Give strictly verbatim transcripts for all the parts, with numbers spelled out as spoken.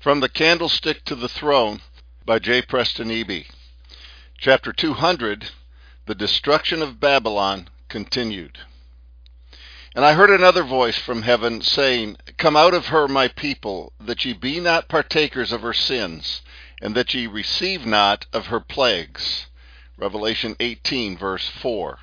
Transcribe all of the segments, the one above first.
From the Candlestick to the Throne by J. Preston Eby. Chapter two hundred, The Destruction of Babylon Continued. And I heard another voice from heaven, saying, Come out of her, my people, that ye be not partakers of her sins, and that ye receive not of her plagues. Revelation eighteen, verse four.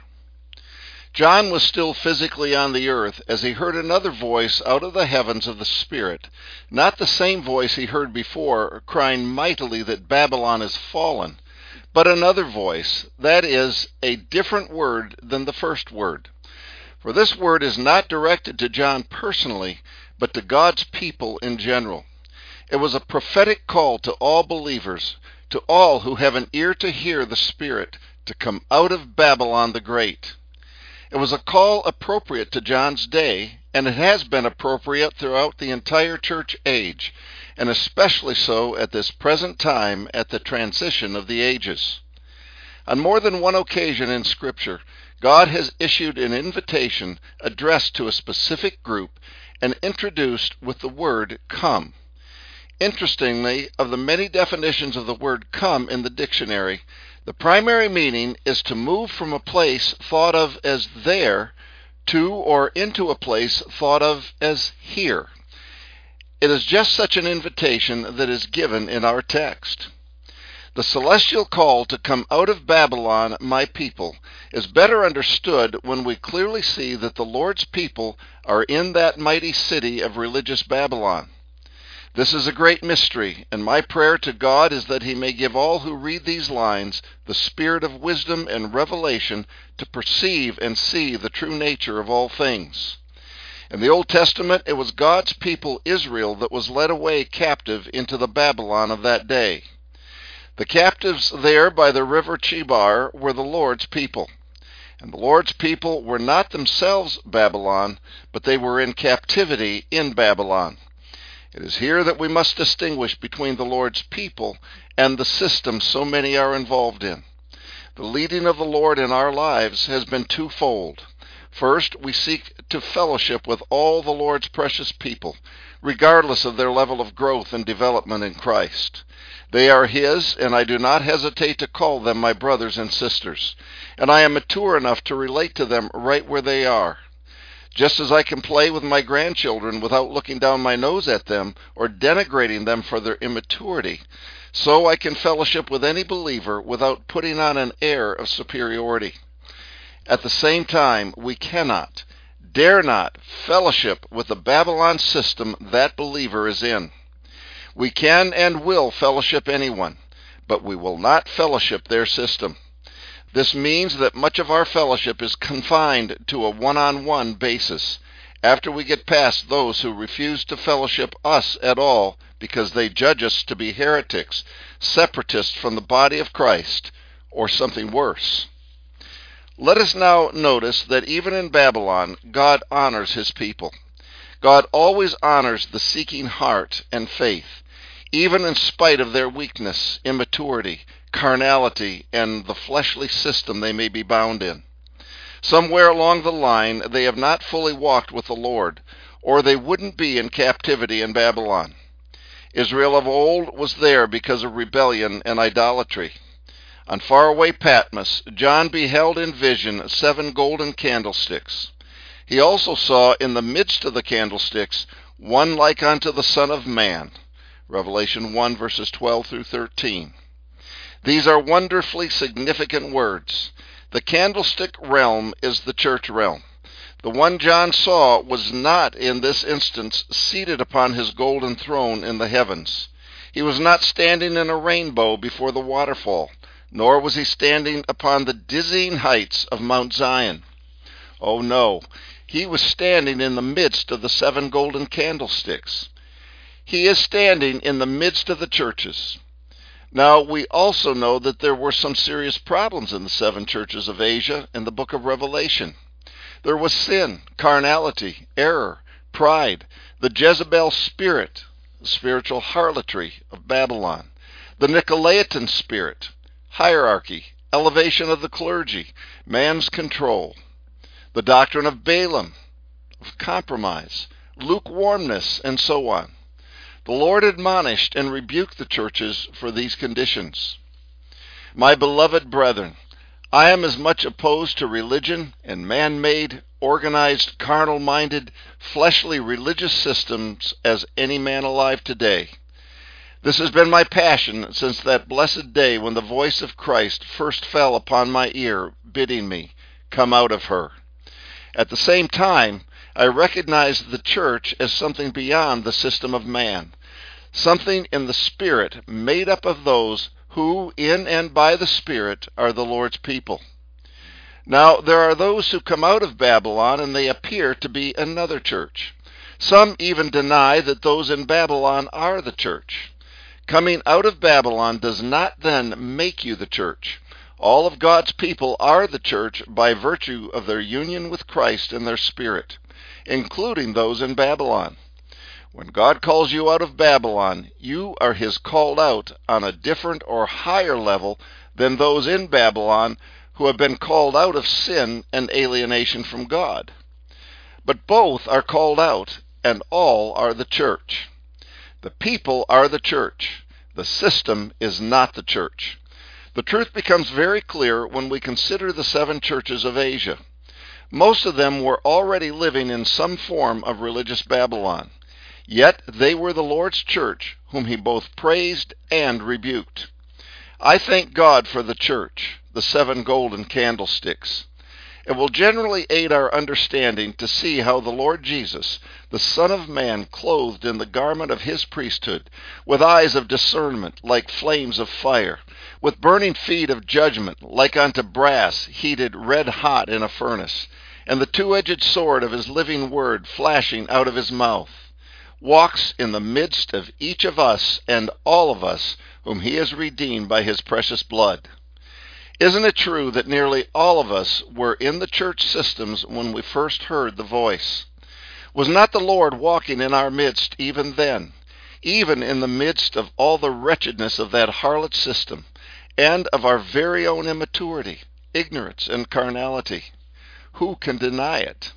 John was still physically on the earth as he heard another voice out of the heavens of the Spirit, not the same voice he heard before, crying mightily that Babylon is fallen, but another voice, that is, a different word than the first word. For this word is not directed to John personally, but to God's people in general. It was a prophetic call to all believers, to all who have an ear to hear the Spirit, to come out of Babylon the Great. It was a call appropriate to John's day, and it has been appropriate throughout the entire church age, and especially so at this present time at the transition of the ages. On more than one occasion in Scripture, God has issued an invitation addressed to a specific group and introduced with the word come. Interestingly, of the many definitions of the word come in the dictionary, the primary meaning is to move from a place thought of as there to or into a place thought of as here. It is just such an invitation that is given in our text. The celestial call to come out of Babylon, my people, is better understood when we clearly see that the Lord's people are in that mighty city of religious Babylon. This is a great mystery, and my prayer to God is that He may give all who read these lines the spirit of wisdom and revelation to perceive and see the true nature of all things. In the Old Testament, it was God's people Israel that was led away captive into the Babylon of that day. The captives there by the river Chebar were the Lord's people. And the Lord's people were not themselves Babylon, but they were in captivity in Babylon. It is here that we must distinguish between the Lord's people and the system so many are involved in. The leading of the Lord in our lives has been twofold. First, we seek to fellowship with all the Lord's precious people, regardless of their level of growth and development in Christ. They are His, and I do not hesitate to call them my brothers and sisters, and I am mature enough to relate to them right where they are. Just as I can play with my grandchildren without looking down my nose at them or denigrating them for their immaturity, so I can fellowship with any believer without putting on an air of superiority. At the same time, we cannot, dare not, fellowship with the Babylon system that believer is in. We can and will fellowship anyone, but we will not fellowship their system. This means that much of our fellowship is confined to a one-on-one basis after we get past those who refuse to fellowship us at all because they judge us to be heretics, separatists from the body of Christ, or something worse. Let us now notice that even in Babylon, God honors His people. God always honors the seeking heart and faith, even in spite of their weakness, immaturity, carnality, and the fleshly system they may be bound in. Somewhere along the line, they have not fully walked with the Lord, or they wouldn't be in captivity in Babylon. Israel of old was there because of rebellion and idolatry. On faraway Patmos, John beheld in vision seven golden candlesticks. He also saw in the midst of the candlesticks one like unto the Son of Man. Revelation one, verses twelve through thirteen. These are wonderfully significant words. The candlestick realm is the church realm. The one John saw was not, in this instance, seated upon his golden throne in the heavens. He was not standing in a rainbow before the waterfall, nor was he standing upon the dizzying heights of Mount Zion. Oh no, he was standing in the midst of the seven golden candlesticks. He is standing in the midst of the churches. Now, we also know that there were some serious problems in the seven churches of Asia in the book of Revelation. There was sin, carnality, error, pride, the Jezebel spirit, the spiritual harlotry of Babylon, the Nicolaitan spirit, hierarchy, elevation of the clergy, man's control, the doctrine of Balaam, of compromise, lukewarmness, and so on. The Lord admonished and rebuked the churches for these conditions. My beloved brethren, I am as much opposed to religion and man-made, organized, carnal-minded, fleshly religious systems as any man alive today. This has been my passion since that blessed day when the voice of Christ first fell upon my ear, bidding me, "Come out of her." At the same time, I recognized the church as something beyond the system of man, something in the Spirit made up of those who, in and by the Spirit, are the Lord's people. Now, there are those who come out of Babylon and they appear to be another church. Some even deny that those in Babylon are the church. Coming out of Babylon does not then make you the church. All of God's people are the church by virtue of their union with Christ and their Spirit, including those in Babylon. When God calls you out of Babylon, you are His called out on a different or higher level than those in Babylon who have been called out of sin and alienation from God. But both are called out, and all are the church. The people are the church. The system is not the church. The truth becomes very clear when we consider the seven churches of Asia. Most of them were already living in some form of religious Babylon. Yet they were the Lord's church, whom He both praised and rebuked. I thank God for the church, the seven golden candlesticks. It will generally aid our understanding to see how the Lord Jesus, the Son of Man, clothed in the garment of His priesthood, with eyes of discernment like flames of fire, with burning feet of judgment like unto brass heated red hot in a furnace, and the two-edged sword of His living word flashing out of His mouth, walks in the midst of each of us and all of us whom He has redeemed by His precious blood. Isn't it true that nearly all of us were in the church systems when we first heard the voice? Was not the Lord walking in our midst even then, even in the midst of all the wretchedness of that harlot system, and of our very own immaturity, ignorance, and carnality? Who can deny it?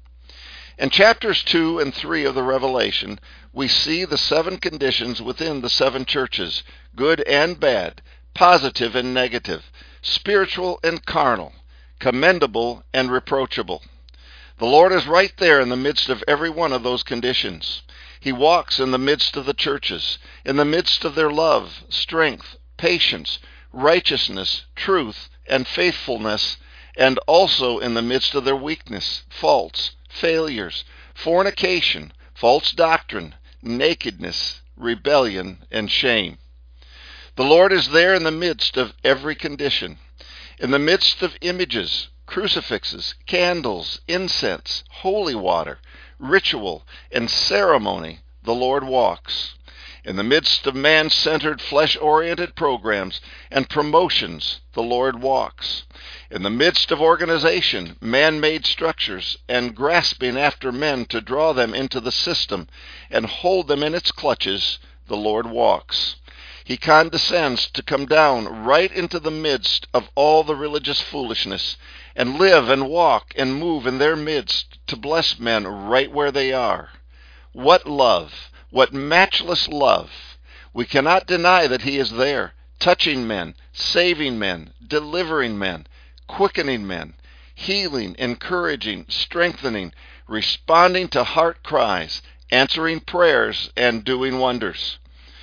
In chapters two and three of the Revelation, we see the seven conditions within the seven churches, good and bad, positive and negative, spiritual and carnal, commendable and reproachable. The Lord is right there in the midst of every one of those conditions. He walks in the midst of the churches, in the midst of their love, strength, patience, righteousness, truth, and faithfulness, and also in the midst of their weakness, faults, failures, fornication, false doctrine, nakedness, rebellion, and shame. The Lord is there in the midst of every condition, in the midst of images, crucifixes, candles, incense, holy water, ritual, and ceremony. The Lord walks. In the midst of man-centered, flesh-oriented programs and promotions, the Lord walks. In the midst of organization, man-made structures, and grasping after men to draw them into the system and hold them in its clutches, the Lord walks. He condescends to come down right into the midst of all the religious foolishness and live and walk and move in their midst to bless men right where they are. What love! What matchless love! We cannot deny that He is there, touching men, saving men, delivering men, quickening men, healing, encouraging, strengthening, responding to heart cries, answering prayers, and doing wonders.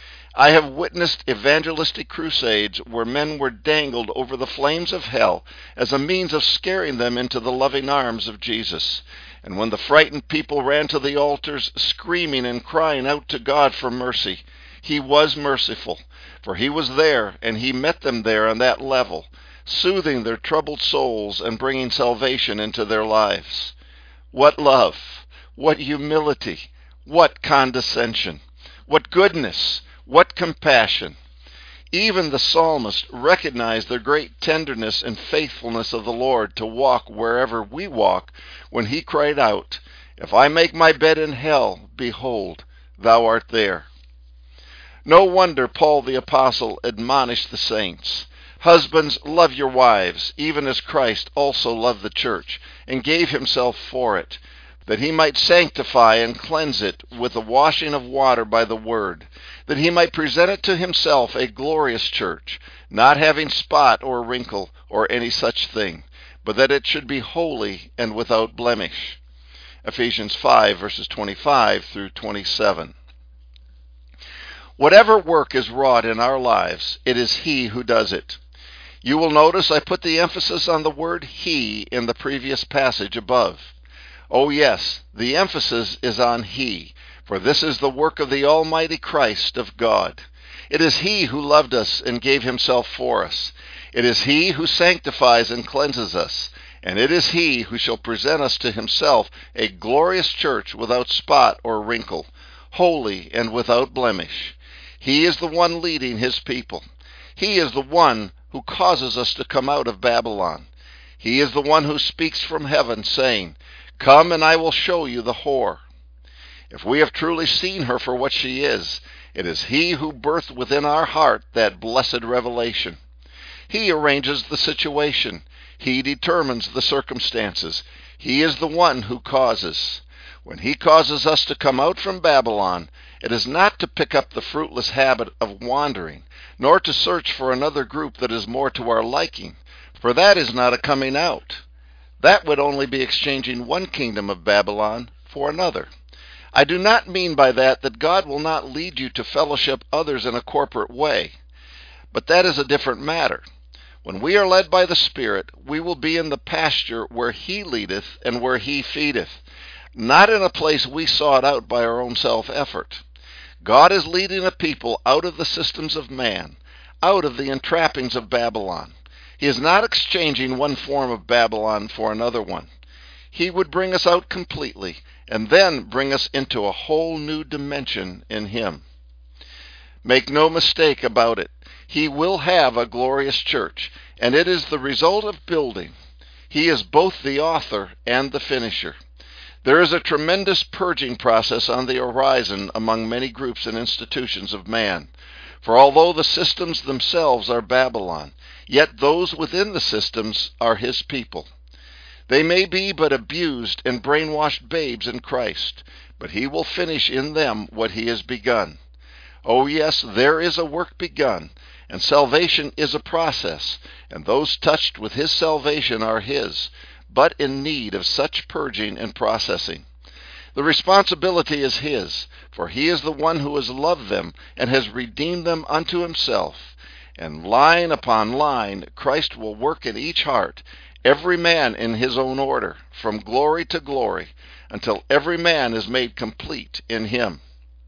I have witnessed evangelistic crusades where men were dangled over the flames of hell as a means of scaring them into the loving arms of Jesus. And when the frightened people ran to the altars, screaming and crying out to God for mercy, He was merciful, for He was there, and He met them there on that level, soothing their troubled souls and bringing salvation into their lives. What love! What humility! What condescension! What goodness! What compassion! Even the psalmist recognized the great tenderness and faithfulness of the Lord to walk wherever we walk when He cried out, "If I make my bed in hell, behold, thou art there." No wonder Paul the Apostle admonished the saints, "Husbands, love your wives, even as Christ also loved the church, and gave Himself for it, that he might sanctify and cleanse it with the washing of water by the word, that he might present it to himself a glorious church, not having spot or wrinkle or any such thing, but that it should be holy and without blemish. Ephesians five, verses twenty-five through twenty-seven. Whatever work is wrought in our lives, it is He who does it. You will notice I put the emphasis on the word He in the previous passage above. Oh yes, the emphasis is on He, for this is the work of the Almighty Christ of God. It is He who loved us and gave Himself for us. It is He who sanctifies and cleanses us, and it is He who shall present us to Himself a glorious church without spot or wrinkle, holy and without blemish. He is the one leading His people. He is the one who causes us to come out of Babylon. He is the one who speaks from heaven, saying, "Come and I will show you the whore." If we have truly seen her for what she is, it is He who birthed within our heart that blessed revelation. He arranges the situation. He determines the circumstances. He is the one who causes. When He causes us to come out from Babylon, it is not to pick up the fruitless habit of wandering, nor to search for another group that is more to our liking, for that is not a coming out. That would only be exchanging one kingdom of Babylon for another. I do not mean by that that God will not lead you to fellowship others in a corporate way, but that is a different matter. When we are led by the Spirit, we will be in the pasture where He leadeth and where He feedeth, not in a place we sought out by our own self-effort. God is leading a people out of the systems of man, out of the entrappings of Babylon. He is not exchanging one form of Babylon for another one. He would bring us out completely, and then bring us into a whole new dimension in Him. Make no mistake about it. He will have a glorious church, and it is the result of building. He is both the author and the finisher. There is a tremendous purging process on the horizon among many groups and institutions of man. For although the systems themselves are Babylon, yet those within the systems are His people. They may be but abused and brainwashed babes in Christ, but He will finish in them what He has begun. Oh yes, there is a work begun, and salvation is a process, and those touched with His salvation are His, but in need of such purging and processing. The responsibility is His, for He is the one who has loved them and has redeemed them unto Himself. And line upon line, Christ will work in each heart, every man in his own order, from glory to glory, until every man is made complete in Him.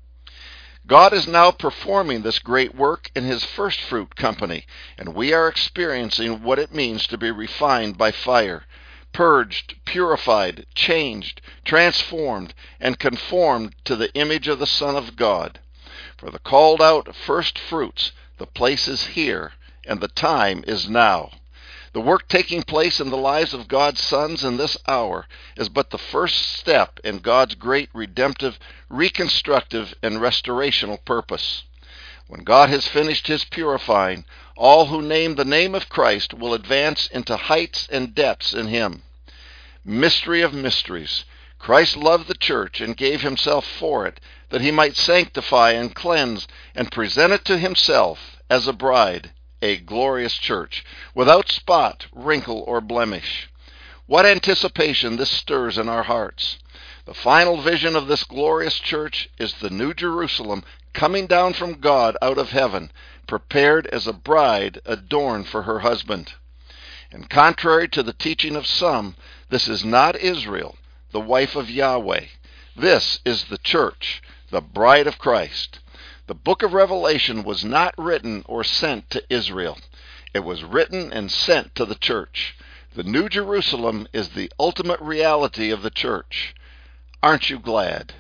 God is now performing this great work in His first fruit company, and we are experiencing what it means to be refined by fire, purged, purified, changed, transformed, and conformed to the image of the Son of God. For the called out first fruits, the place is here, and the time is now. The work taking place in the lives of God's sons in this hour is but the first step in God's great redemptive, reconstructive, and restorational purpose. When God has finished His purifying, all who name the name of Christ will advance into heights and depths in Him. Mystery of mysteries. Christ loved the church and gave Himself for it, that He might sanctify and cleanse and present it to Himself as a bride, a glorious church, without spot, wrinkle, or blemish. What anticipation this stirs in our hearts! The final vision of this glorious church is the New Jerusalem coming down from God out of heaven, prepared as a bride adorned for her husband. And contrary to the teaching of some, this is not Israel, the wife of Yahweh. This is the church, the bride of Christ. The book of Revelation was not written or sent to Israel. It was written and sent to the church. The New Jerusalem is the ultimate reality of the church. Aren't you glad?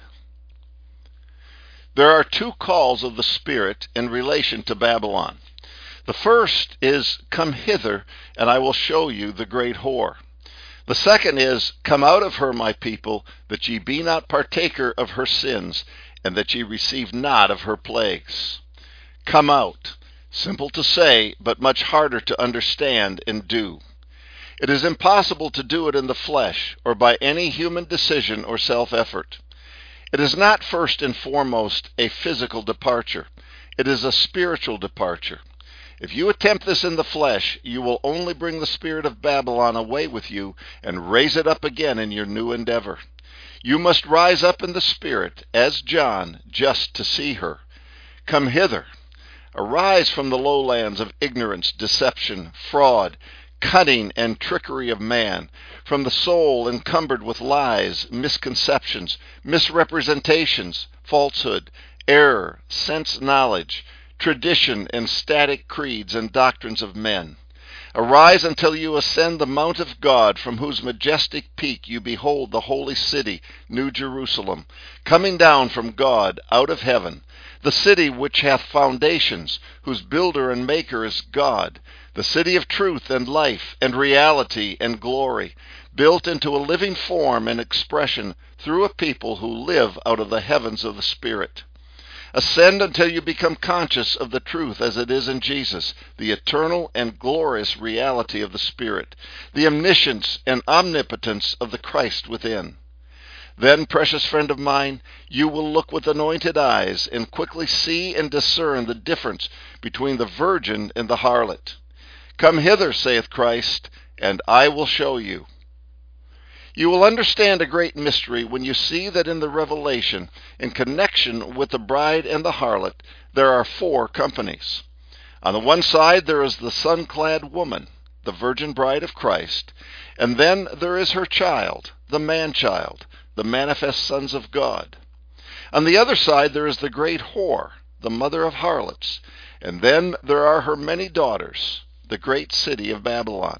There are two calls of the Spirit in relation to Babylon. The first is, "Come hither, and I will show you the great whore." The second is, "Come out of her, my people, that ye be not partaker of her sins, and that ye receive not of her plagues." Come out. Simple to say, but much harder to understand and do. It is impossible to do it in the flesh or by any human decision or self-effort. It is not first and foremost a physical departure. It is a spiritual departure. If you attempt this in the flesh, you will only bring the spirit of Babylon away with you and raise it up again in your new endeavor. You must rise up in the spirit, as John, just to see her. Come hither. Arise from the lowlands of ignorance, deception, fraud, cunning, and trickery of man, from the soul encumbered with lies, misconceptions, misrepresentations, falsehood, error, sense knowledge, tradition, and static creeds and doctrines of men. Arise until you ascend the mount of God, from whose majestic peak you behold the holy city, New Jerusalem, coming down from God out of heaven, the city which hath foundations, whose builder and maker is God, the city of truth and life and reality and glory, built into a living form and expression through a people who live out of the heavens of the Spirit. Ascend until you become conscious of the truth as it is in Jesus, the eternal and glorious reality of the Spirit, the omniscience and omnipotence of the Christ within. Then, precious friend of mine, you will look with anointed eyes and quickly see and discern the difference between the virgin and the harlot. Come hither, saith Christ, and I will show you. You will understand a great mystery when you see that in the Revelation, in connection with the bride and the harlot, there are four companies. On the one side there is the sun-clad woman, the virgin bride of Christ, and then there is her child, the man-child, the manifest sons of God. On the other side there is the great whore, the mother of harlots, and then there are her many daughters, the great city of Babylon.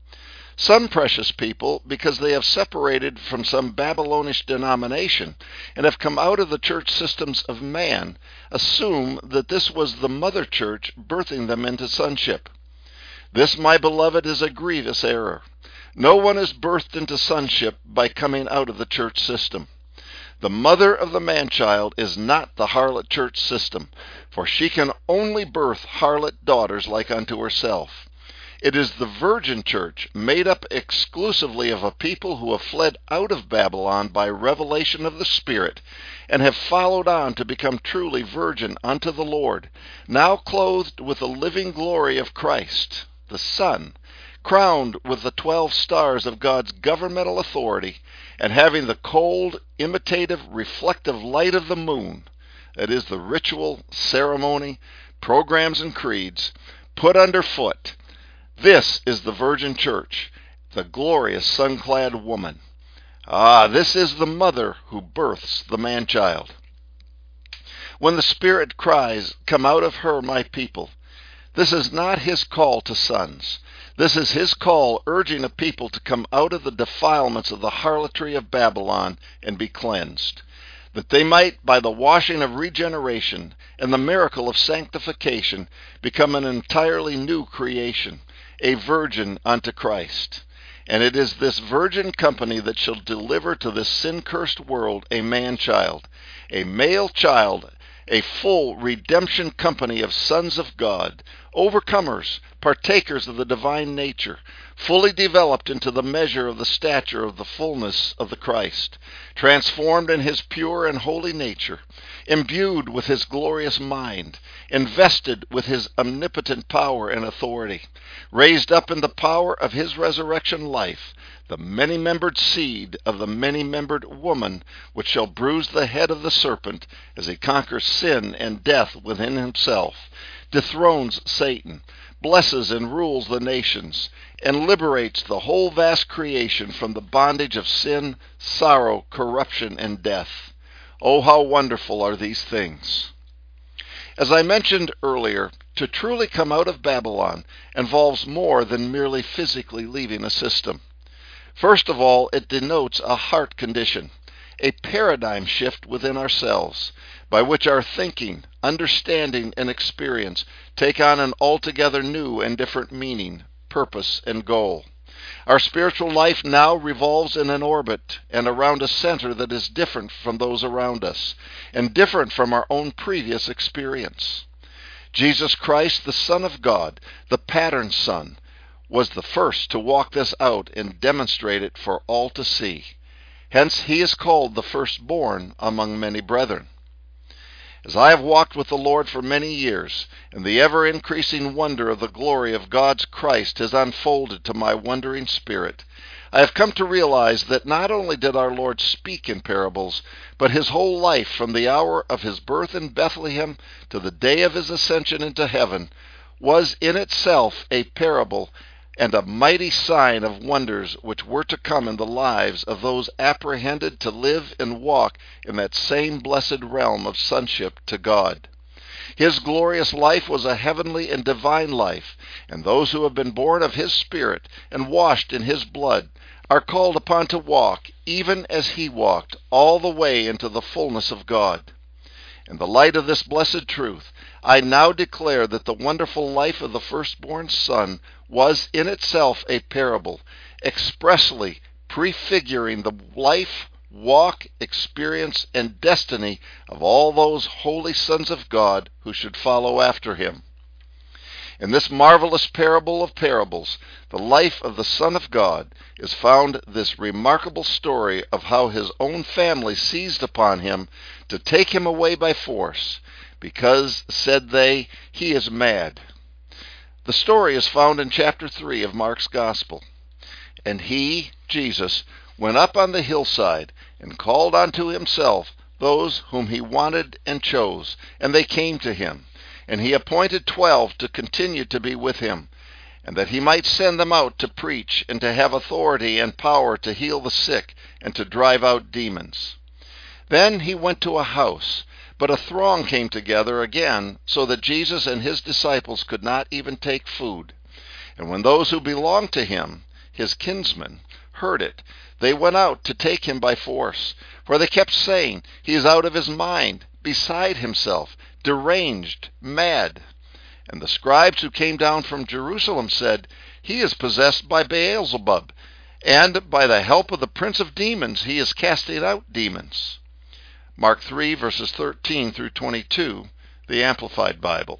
Some precious people, because they have separated from some Babylonish denomination and have come out of the church systems of man, assume that this was the mother church birthing them into sonship. This, my beloved, is a grievous error. No one is birthed into sonship by coming out of the church system. The mother of the man-child is not the harlot church system, for she can only birth harlot daughters like unto herself. It is the virgin church, made up exclusively of a people who have fled out of Babylon by revelation of the Spirit, and have followed on to become truly virgin unto the Lord, now clothed with the living glory of Christ, the Son, crowned with the twelve stars of God's governmental authority, and having the cold, imitative, reflective light of the moon, that is the ritual, ceremony, programs, and creeds, put underfoot. This is the virgin church, the glorious sun-clad woman. Ah, this is the mother who births the man-child. When the Spirit cries, "Come out of her, my people," this is not his call to sons. This is his call urging a people to come out of the defilements of the harlotry of Babylon and be cleansed, that they might, by the washing of regeneration and the miracle of sanctification, become an entirely new creation, a virgin unto Christ. And it is this virgin company that shall deliver to this sin-cursed world a man-child, a male child, a full redemption company of sons of God, overcomers, partakers of the divine nature, fully developed into the measure of the stature of the fullness of the Christ, transformed in his pure and holy nature, imbued with his glorious mind, invested with his omnipotent power and authority, raised up in the power of his resurrection life, the many-membered seed of the many-membered woman, which shall bruise the head of the serpent as he conquers sin and death within himself, dethrones Satan, blesses and rules the nations, and liberates the whole vast creation from the bondage of sin, sorrow, corruption, and death. Oh, how wonderful are these things! As I mentioned earlier, to truly come out of Babylon involves more than merely physically leaving a system. First of all, it denotes a heart condition, a paradigm shift within ourselves, by which our thinking, understanding, and experience take on an altogether new and different meaning, purpose, and goal. Our spiritual life now revolves in an orbit and around a center that is different from those around us, and different from our own previous experience. Jesus Christ, the Son of God, the pattern Son, was the first to walk this out and demonstrate it for all to see. Hence he is called the firstborn among many brethren. As I have walked with the Lord for many years, and the ever-increasing wonder of the glory of God's Christ has unfolded to my wondering spirit, I have come to realize that not only did our Lord speak in parables, but his whole life from the hour of his birth in Bethlehem to the day of his ascension into heaven was in itself a parable and a mighty sign of wonders which were to come in the lives of those apprehended to live and walk in that same blessed realm of sonship to God. His glorious life was a heavenly and divine life, and those who have been born of his Spirit and washed in his blood are called upon to walk, even as he walked, all the way into the fullness of God. In the light of this blessed truth, I now declare that the wonderful life of the firstborn Son was in itself a parable, expressly prefiguring the life, walk, experience, and destiny of all those holy sons of God who should follow after him. In this marvelous parable of parables, the life of the Son of God, is found this remarkable story of how his own family seized upon him to take him away by force, because, said they, he is mad. The story is found in chapter three of Mark's Gospel. And he, Jesus, went up on the hillside and called unto himself those whom he wanted and chose, and they came to him. And he appointed twelve to continue to be with him, and that he might send them out to preach and to have authority and power to heal the sick and to drive out demons. Then he went to a house, but a throng came together again, so that Jesus and his disciples could not even take food. And when those who belonged to him, his kinsmen, heard it, they went out to take him by force, for they kept saying, he is out of his mind, beside himself, deranged, mad. And the scribes who came down from Jerusalem said, he is possessed by Beelzebub, and by the help of the prince of demons he is casting out demons. Mark three, verses thirteen through twenty-two, the Amplified Bible.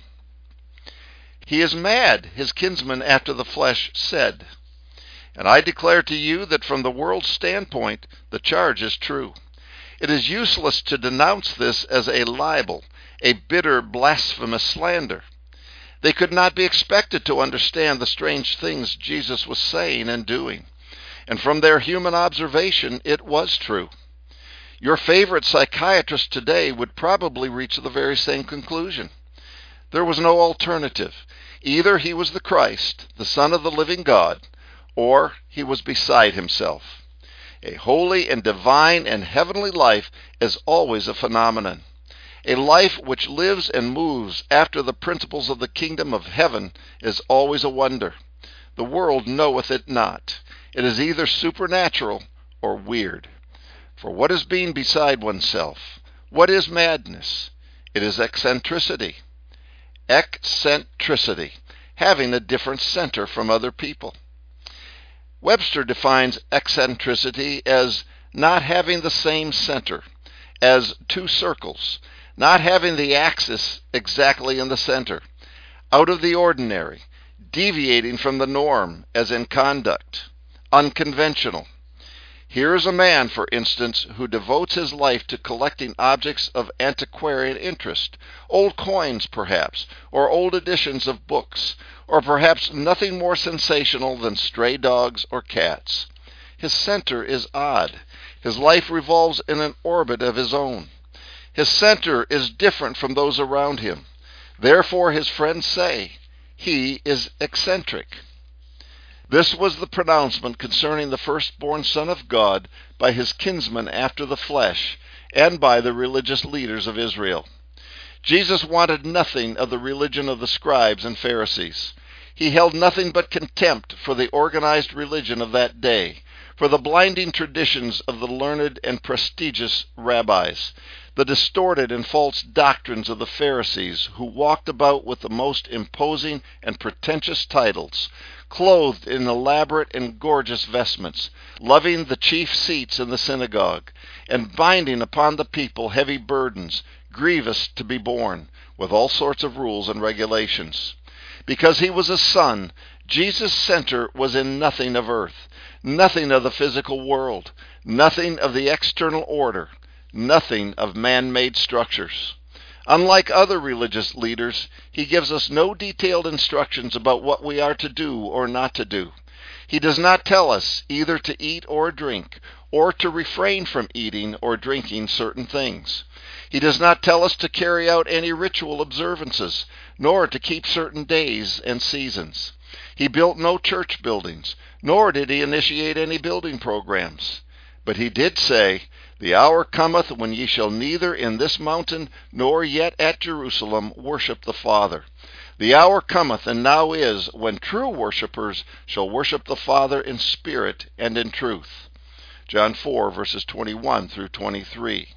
He is mad, his kinsmen after the flesh said. And I declare to you that from the world's standpoint, the charge is true. It is useless to denounce this as a libel, a bitter, blasphemous slander. They could not be expected to understand the strange things Jesus was saying and doing. And from their human observation, it was true. Your favorite psychiatrist today would probably reach the very same conclusion. There was no alternative. Either he was the Christ, the Son of the living God, or he was beside himself. A holy and divine and heavenly life is always a phenomenon. A life which lives and moves after the principles of the kingdom of heaven is always a wonder. The world knoweth it not. It is either supernatural or weird. For what is being beside oneself? What is madness? It is eccentricity. Eccentricity, having a different center from other people. Webster defines eccentricity as not having the same center, as two circles, not having the axis exactly in the center, out of the ordinary, deviating from the norm, as in conduct, unconventional. Here is a man, for instance, who devotes his life to collecting objects of antiquarian interest, old coins perhaps, or old editions of books, or perhaps nothing more sensational than stray dogs or cats. His center is odd. His life revolves in an orbit of his own. His center is different from those around him. Therefore his friends say, he is eccentric. This was the pronouncement concerning the firstborn Son of God by his kinsmen after the flesh, and by the religious leaders of Israel. Jesus wanted nothing of the religion of the scribes and Pharisees. He held nothing but contempt for the organized religion of that day, for the blinding traditions of the learned and prestigious rabbis, the distorted and false doctrines of the Pharisees, who walked about with the most imposing and pretentious titles, clothed in elaborate and gorgeous vestments, loving the chief seats in the synagogue, and binding upon the people heavy burdens, grievous to be borne, with all sorts of rules and regulations. Because he was a son, Jesus' center was in nothing of earth, nothing of the physical world, nothing of the external order, nothing of man-made structures. Unlike other religious leaders, he gives us no detailed instructions about what we are to do or not to do. He does not tell us either to eat or drink, or to refrain from eating or drinking certain things. He does not tell us to carry out any ritual observances, nor to keep certain days and seasons. He built no church buildings, nor did he initiate any building programs. But he did say, "The hour cometh when ye shall neither in this mountain nor yet at Jerusalem worship the Father. The hour cometh, and now is, when true worshipers shall worship the Father in spirit and in truth." John four, verses twenty-one through twenty-three.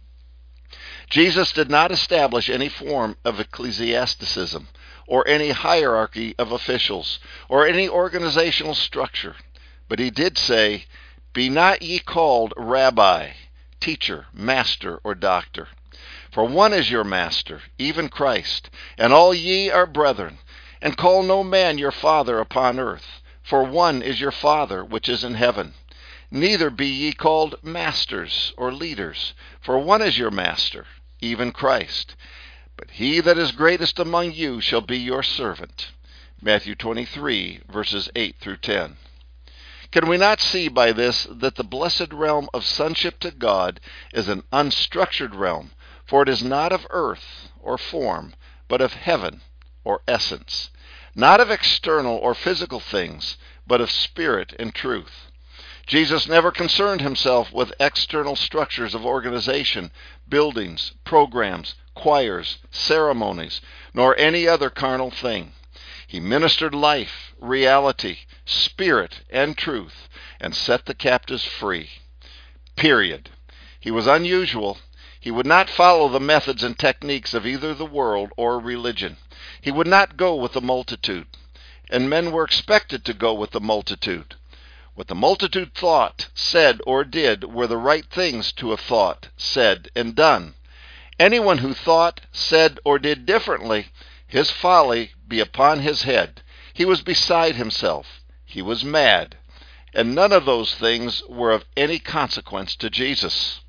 Jesus did not establish any form of ecclesiasticism, or any hierarchy of officials, or any organizational structure. But he did say, "Be not ye called Rabbi, teacher, master, or doctor. For one is your master, even Christ, and all ye are brethren. And call no man your father upon earth, for one is your Father which is in heaven. Neither be ye called masters or leaders, for one is your master, even Christ. But he that is greatest among you shall be your servant." Matthew twenty-three, verses eight through ten. Can we not see by this that the blessed realm of sonship to God is an unstructured realm, for it is not of earth or form, but of heaven or essence, not of external or physical things, but of spirit and truth. Jesus never concerned himself with external structures of organization, buildings, programs, choirs, ceremonies, nor any other carnal thing. He ministered life, reality, spirit, and truth, and set the captives free. Period. He was unusual. He would not follow the methods and techniques of either the world or religion. He would not go with the multitude, and men were expected to go with the multitude. What the multitude thought, said, or did were the right things to have thought, said, and done. Anyone who thought, said, or did differently, his folly be upon his head. He was beside himself. He was mad. And none of those things were of any consequence to Jesus.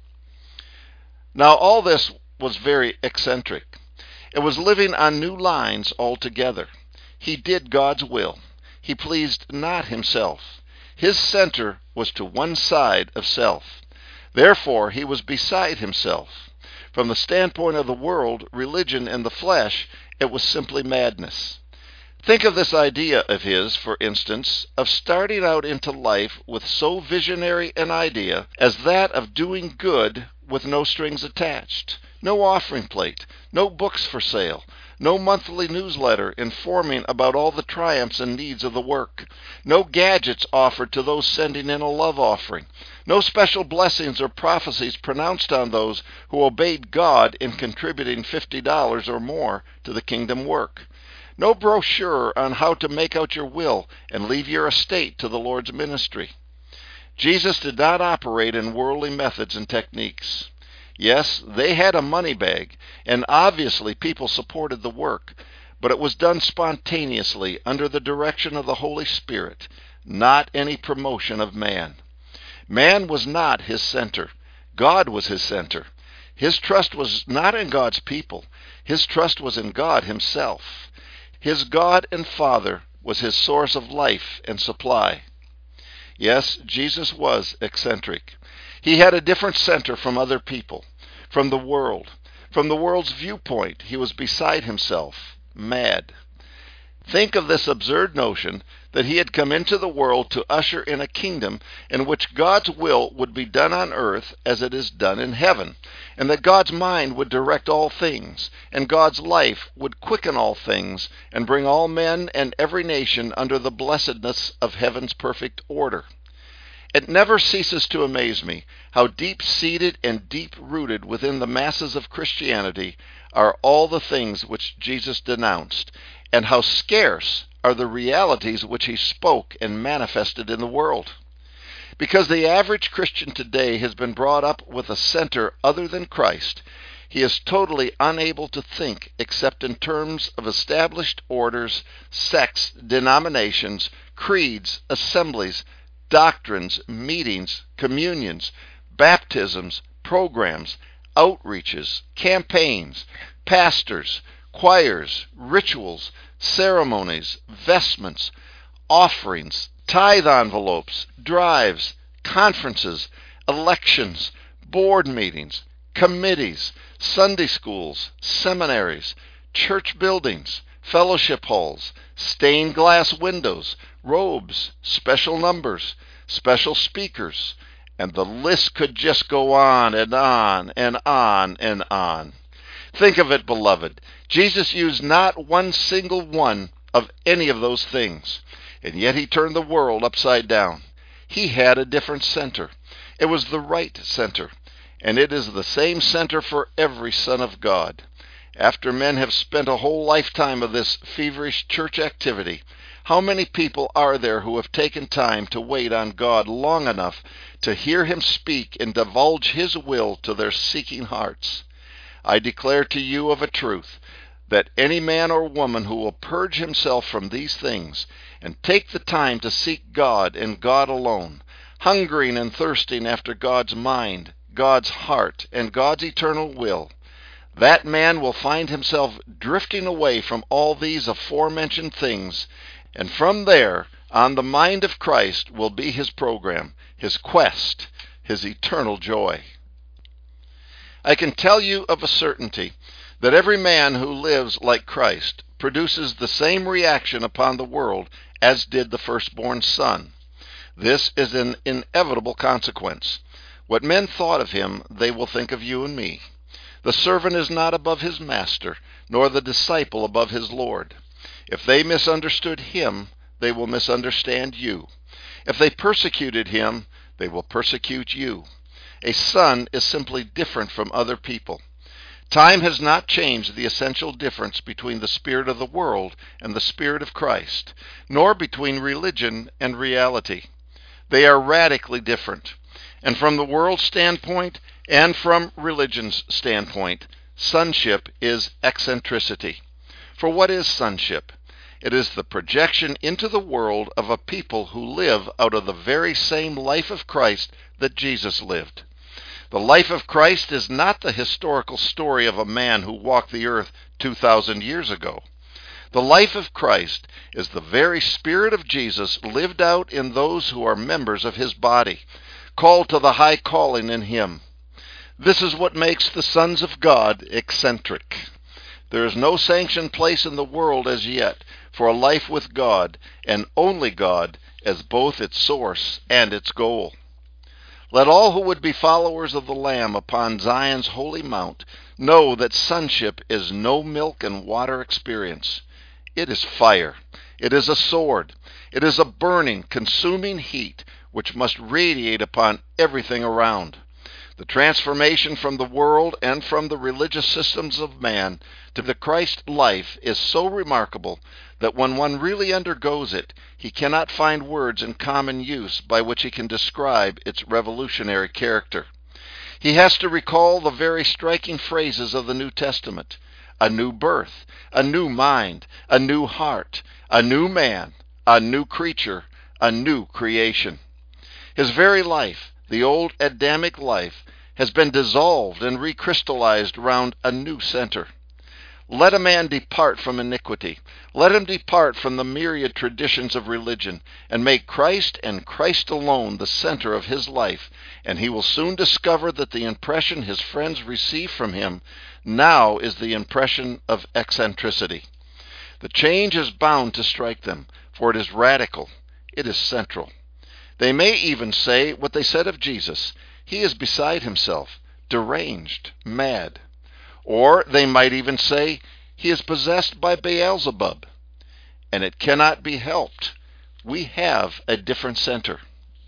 Now all this was very eccentric. It was living on new lines altogether. He did God's will. He pleased not himself. His center was to one side of self. Therefore he was beside himself. From the standpoint of the world, religion, and the flesh, it was simply madness. Think of this idea of his, for instance, of starting out into life with so visionary an idea as that of doing good with no strings attached, no offering plate, no books for sale, no monthly newsletter informing about all the triumphs and needs of the work, no gadgets offered to those sending in a love offering, no special blessings or prophecies pronounced on those who obeyed God in contributing fifty dollars or more to the kingdom work, no brochure on how to make out your will and leave your estate to the Lord's ministry. Jesus did not operate in worldly methods and techniques. Yes, they had a money bag, and obviously people supported the work, but it was done spontaneously under the direction of the Holy Spirit, not any promotion of man. Man was not his center. God was his center. His trust was not in God's people. His trust was in God himself. His God and Father was his source of life and supply. Yes, Jesus was eccentric. He had a different center from other people, from the world. From the world's viewpoint, he was beside himself, mad. Think of this absurd notion that he had come into the world to usher in a kingdom in which God's will would be done on earth as it is done in heaven, and that God's mind would direct all things, and God's life would quicken all things, and bring all men and every nation under the blessedness of heaven's perfect order. It never ceases to amaze me how deep-seated and deep-rooted within the masses of Christianity are all the things which Jesus denounced, and how scarce are the realities which he spoke and manifested in the world. Because the average Christian today has been brought up with a center other than Christ, He is totally unable to think except in terms of established orders, sects, denominations, creeds, assemblies, doctrines, meetings, communions, baptisms, programs, outreaches, campaigns, pastors, choirs, rituals, ceremonies, vestments, offerings, tithe envelopes, drives, conferences, elections, board meetings, committees, Sunday schools, seminaries, church buildings, fellowship halls, stained glass windows, robes, special numbers, special speakers, and the list could just go on and on and on and on. Think of it, beloved. Jesus used not one single one of any of those things, and yet he turned the world upside down. He had a different center. It was the right center, and it is the same center for every son of God. After men have spent a whole lifetime of this feverish church activity, how many people are there who have taken time to wait on God long enough to hear him speak and divulge his will to their seeking hearts? I declare to you of a truth that any man or woman who will purge himself from these things and take the time to seek God and God alone, hungering and thirsting after God's mind, God's heart, and God's eternal will, that man will find himself drifting away from all these aforementioned things, and from there on the mind of Christ will be his program, his quest, his eternal joy. I can tell you of a certainty that every man who lives like Christ produces the same reaction upon the world as did the firstborn son. This is an inevitable consequence. What men thought of him, they will think of you and me. The servant is not above his master, nor the disciple above his Lord. If they misunderstood him, they will misunderstand you. If they persecuted him, they will persecute you. A son is simply different from other people. Time has not changed the essential difference between the spirit of the world and the spirit of Christ, nor between religion and reality. They are radically different. And from the world's standpoint and from religion's standpoint, sonship is eccentricity. For what is sonship? It is the projection into the world of a people who live out of the very same life of Christ that Jesus lived. The life of Christ is not the historical story of a man who walked the earth two thousand years ago. The life of Christ is the very spirit of Jesus lived out in those who are members of his body, called to the high calling in him. This is what makes the sons of God eccentric. There is no sanctioned place in the world as yet for a life with God, and only God, as both its source and its goal. Let all who would be followers of the Lamb upon Zion's holy mount know that sonship is no milk and water experience. It is fire. It is a sword. It is a burning, consuming heat which must radiate upon everything around. The transformation from the world and from the religious systems of man to the Christ life is so remarkable that when one really undergoes it, he cannot find words in common use by which he can describe its revolutionary character. He has to recall the very striking phrases of the New Testament: a new birth, a new mind, a new heart, a new man, a new creature, a new creation. His very life, the old Adamic life, has been dissolved and recrystallized round a new center. Let a man depart from iniquity. Let him depart from the myriad traditions of religion, and make Christ and Christ alone the center of his life, and he will soon discover that the impression his friends receive from him now is the impression of eccentricity. The change is bound to strike them, for it is radical, it is central. They may even say what they said of Jesus: he is beside himself, deranged, mad. Or they might even say, he is possessed by Beelzebub. And it cannot be helped. We have a different center.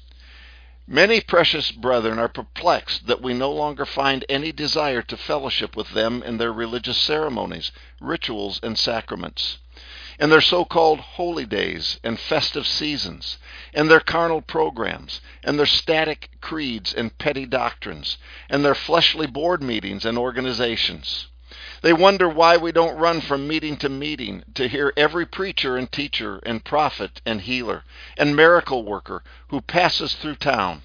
Many precious brethren are perplexed that we no longer find any desire to fellowship with them in their religious ceremonies, rituals, and sacraments. and their so-called holy days and festive seasons, and their carnal programs, and their static creeds and petty doctrines, and their fleshly board meetings and organizations. They wonder why we don't run from meeting to meeting to hear every preacher and teacher and prophet and healer and miracle worker who passes through town.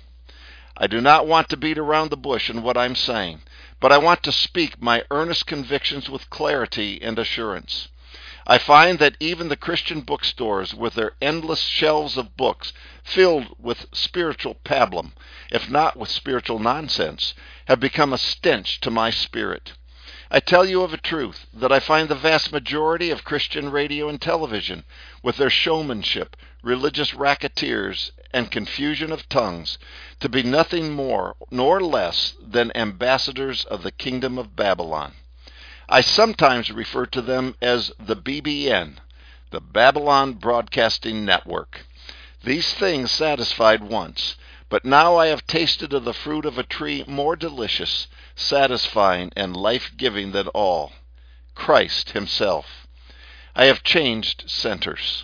I do not want to beat around the bush in what I'm saying, but I want to speak my earnest convictions with clarity and assurance. I find that even the Christian bookstores, with their endless shelves of books filled with spiritual pablum, if not with spiritual nonsense, have become a stench to my spirit. I tell you of a truth that I find the vast majority of Christian radio and television, with their showmanship, religious racketeers, and confusion of tongues, to be nothing more nor less than ambassadors of the kingdom of Babylon. I sometimes refer to them as the B B N, the Babylon Broadcasting Network. These things satisfied once, but now I have tasted of the fruit of a tree more delicious, satisfying, and life-giving than all, Christ himself. I have changed centers.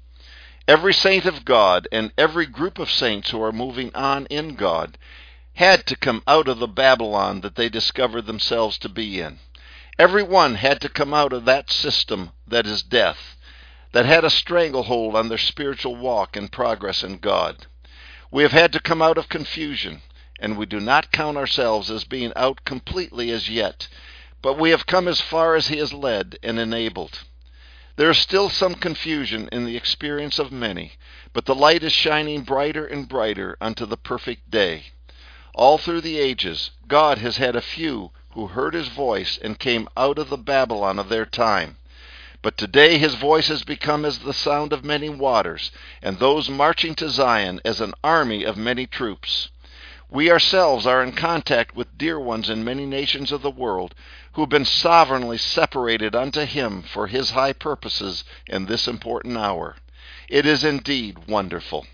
Every saint of God and every group of saints who are moving on in God had to come out of the Babylon that they discovered themselves to be in. Every one had to come out of that system that is death, that had a stranglehold on their spiritual walk and progress in God. We have had to come out of confusion, and we do not count ourselves as being out completely as yet, but we have come as far as he has led and enabled. There is still some confusion in the experience of many, but the light is shining brighter and brighter unto the perfect day. All through the ages, God has had a few who heard his voice and came out of the Babylon of their time. But today his voice has become as the sound of many waters, and those marching to Zion as an army of many troops. We ourselves are in contact with dear ones in many nations of the world who have been sovereignly separated unto him for his high purposes in this important hour. It is indeed wonderful.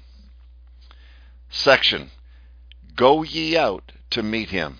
Section: Go ye out to meet him.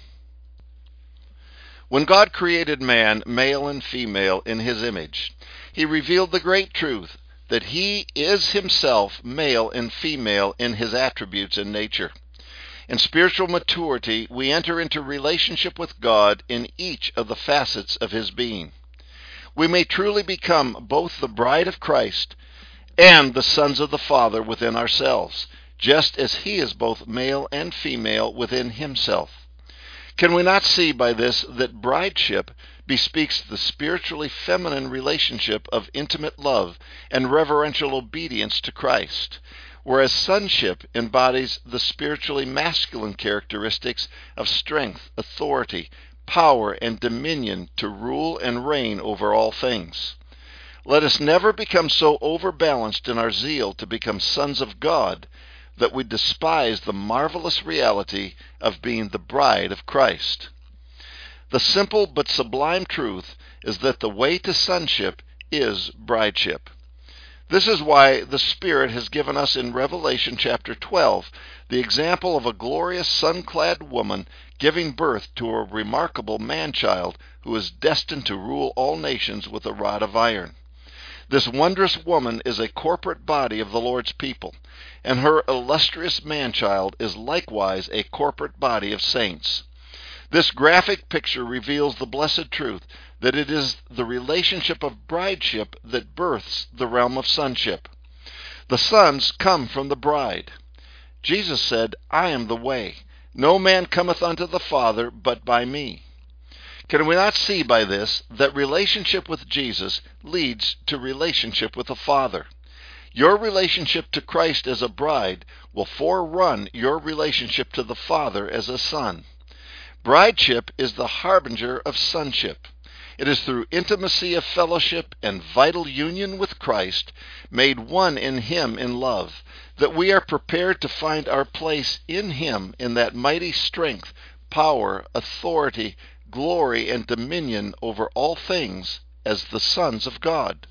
When God created man, male and female, in his image, he revealed the great truth that he is himself male and female in his attributes and nature. In spiritual maturity, we enter into relationship with God in each of the facets of his being. We may truly become both the bride of Christ and the sons of the Father within ourselves, just as he is both male and female within himself. Can we not see by this that brideship bespeaks the spiritually feminine relationship of intimate love and reverential obedience to Christ, whereas sonship embodies the spiritually masculine characteristics of strength, authority, power, and dominion to rule and reign over all things? Let us never become so overbalanced in our zeal to become sons of God that we despise the marvelous reality of being the bride of Christ. The simple but sublime truth is that the way to sonship is brideship. This is why the Spirit has given us in Revelation chapter twelve the example of a glorious sun-clad woman giving birth to a remarkable man-child who is destined to rule all nations with a rod of iron. This wondrous woman is a corporate body of the Lord's people, and her illustrious man-child is likewise a corporate body of saints. This graphic picture reveals the blessed truth that it is the relationship of brideship that births the realm of sonship. The sons come from the bride. Jesus said, "I am the way. No man cometh unto the Father but by me." Can we not see by this that relationship with Jesus leads to relationship with the Father? Your relationship to Christ as a bride will forerun your relationship to the Father as a son. Brideship is the harbinger of sonship. It is through intimacy of fellowship and vital union with Christ, made one in him in love, that we are prepared to find our place in him in that mighty strength, power, authority, glory, and dominion over all things as the sons of God.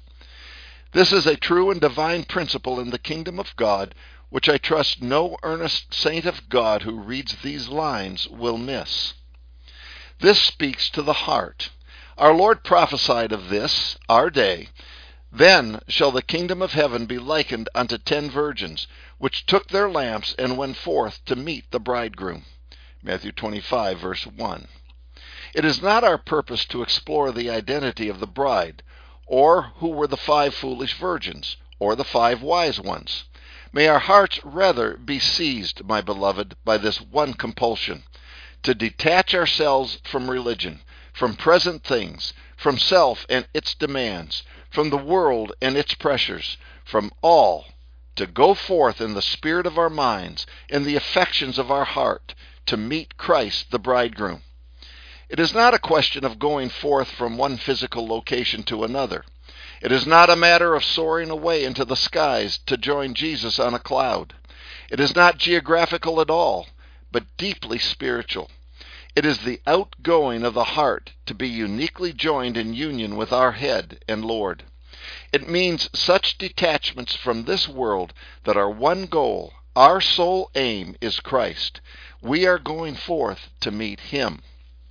This is a true and divine principle in the kingdom of God, which I trust no earnest saint of God who reads these lines will miss. This speaks to the heart. Our Lord prophesied of this, our day, Then shall the kingdom of heaven be likened unto ten virgins, which took their lamps and went forth to meet the bridegroom. Matthew twenty-five, verse one. It is not our purpose to explore the identity of the bride, or who were the five foolish virgins, or the five wise ones. May our hearts rather be seized, my beloved, by this one compulsion, to detach ourselves from religion, from present things, from self and its demands, from the world and its pressures, from all, to go forth in the spirit of our minds, in the affections of our heart, to meet Christ the bridegroom. It is not a question of going forth from one physical location to another. It is not a matter of soaring away into the skies to join Jesus on a cloud. It is not geographical at all, but deeply spiritual. It is the outgoing of the heart to be uniquely joined in union with our head and Lord. It means such detachments from this world that our one goal, our sole aim, is Christ. We are going forth to meet Him.